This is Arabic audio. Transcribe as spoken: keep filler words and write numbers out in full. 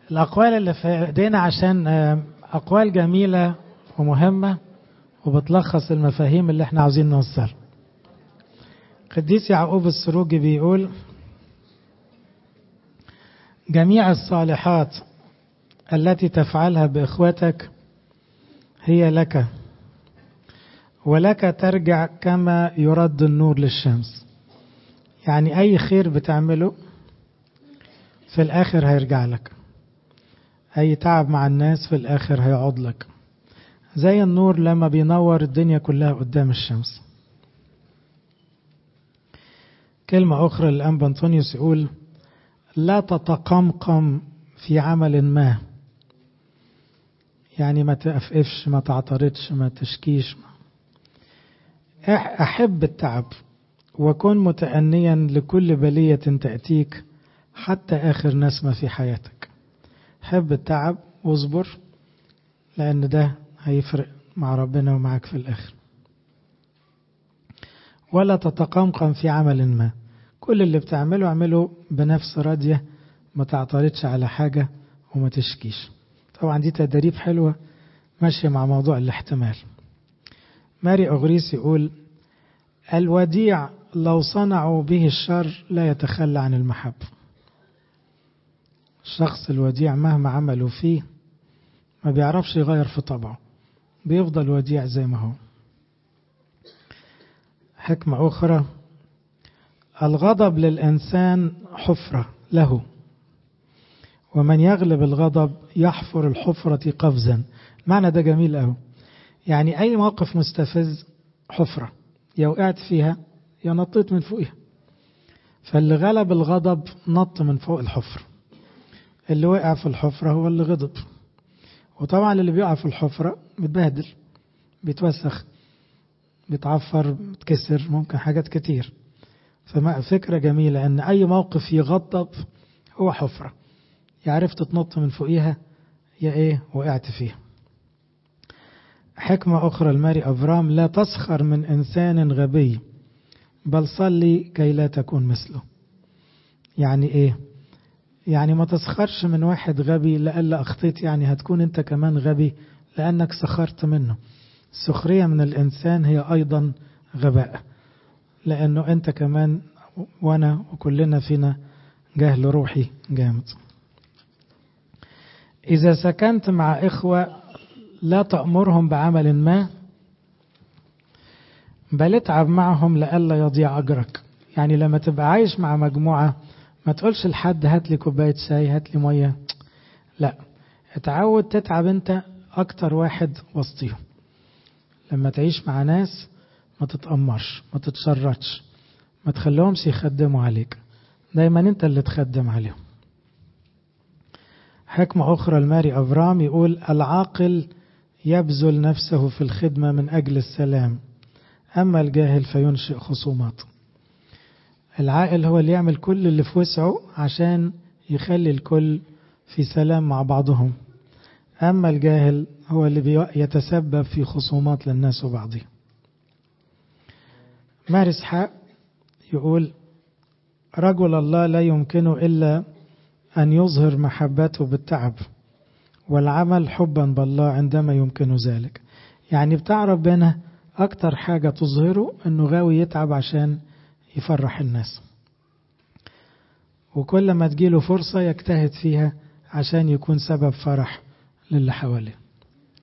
الأقوال اللي في ايدينا عشان أقوال جميلة ومهمة وبتلخص المفاهيم اللي احنا عاوزين نوصلها. قديس يعقوب السروجي بيقول: جميع الصالحات التي تفعلها بإخوتك هي لك، ولك ترجع كما يرد النور للشمس. يعني أي خير بتعمله في الآخر هيرجع لك، أي تعب مع الناس في الآخر هيعود لك، زي النور لما بينور الدنيا كلها قدام الشمس. كلمة أخرى للأنبا أنطونيوس يقول: لا تتقمقم في عمل ما، يعني ما تقفقفش، ما تعترضش، ما تشكيش. أحب التعب وكن متأنيا لكل بلية تأتيك حتى آخر نسمة في حياتك. حب التعب واصبر، لأن ده هيفرق مع ربنا ومعك في الآخر. ولا تتقمقم في عمل ما، كل اللي بتعمله اعمله بنفس راضية، ما تعترضش على حاجة وما تشكيش. طبعا دي تدريب حلوة ماشية مع موضوع الاحتمال. ماري أغريس يقول: الوديع لو صنعوا به الشر لا يتخلى عن المحبة. الشخص الوديع مهما عملوا فيه ما بيعرفش يغير في طبعه، بيفضل وديع زي ما هو. حكمة أخرى: الغضب للإنسان حفرة له، ومن يغلب الغضب يحفر الحفرة قفزا. المعنى ده جميل أوي. يعني أي موقف مستفز حفرة، يا وقعت فيها يا نطيت من فوقها. فاللي غلب الغضب نط من فوق الحفرة، اللي وقع في الحفرة هو اللي غضب. وطبعا اللي بيقع في الحفرة بيتبهدل، بيتوسخ، بيتعفر، بيتكسر، ممكن حاجات كتير. ففكرة جميلة أن أي موقف يغضب هو حفرة، يا عرفت تنط من فوقيها يا إيه وقعت فيها. حكمة أخرى الماري أفرام: لا تسخر من إنسان غبي، بل صلي كي لا تكون مثله. يعني إيه؟ يعني ما تسخرش من واحد غبي لألا أخطيت، يعني هتكون أنت كمان غبي لأنك سخرت منه. السخرية من الإنسان هي أيضا غباء، لأنه أنت كمان وأنا وكلنا فينا جهل روحي جامد. إذا سكنت مع إخوة لا تأمرهم بعمل ما، بل اتعب معهم لألا يضيع أجرك. يعني لما تبقى عايش مع مجموعة ما تقولش لحد هات لي كوباية شاي، هات لي مية، لا، اتعود تتعب انت أكتر واحد وسطيهم. لما تعيش مع ناس ما تتأمرش، ما تتشرطش، ما تخليهمش يخدموا عليك، دايما انت اللي تخدم عليهم. حكمة أخرى الماري أفرام يقول: العاقل يبذل نفسه في الخدمة من أجل السلام، أما الجاهل فينشئ خصومات. العاقل هو اللي يعمل كل اللي في وسعه عشان يخلي الكل في سلام مع بعضهم، أما الجاهل هو اللي يتسبب في خصومات للناس وبعضهم. ماري إسحاق يقول: رجل الله لا يمكنه إلا أن يظهر محبته بالتعب، والعمل حبا بالله عندما يمكن ذلك. يعني بتاع ربنا أكتر حاجة تظهره أنه غاوي يتعب عشان يفرح الناس، وكل ما تجيله فرصة يجتهد فيها عشان يكون سبب فرح للي حواليه.